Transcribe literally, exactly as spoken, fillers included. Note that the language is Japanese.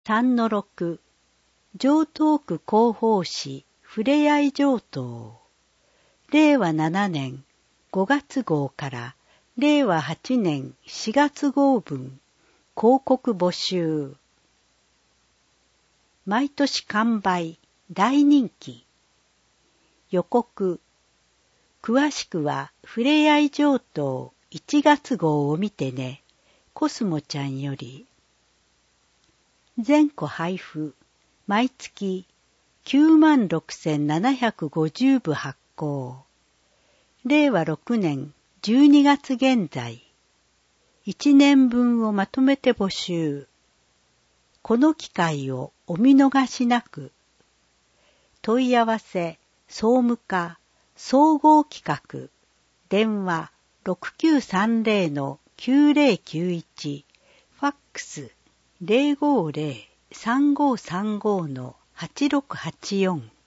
さんのろく、城東区広報誌ふれあい上等。れいわななねんごがつ号かられいわはちねんしがつ号分広告募集。毎年完売、大人気。予告。詳しくはふれあい上等いちがつ号を見てね。コスモちゃんより。全戸配布。毎月きゅうまんろくせんななひゃくごじゅうぶ発行。れいわろくねんじゅうにがつ現在。いちねんぶんをまとめて募集。この機会をお見逃しなく。問い合わせ、総務課、総合企画、電話 ろくきゅうさんぜろのきゅうぜろきゅういち、ファックス ゼロごゼロさんごさんごのはちろくはちよん。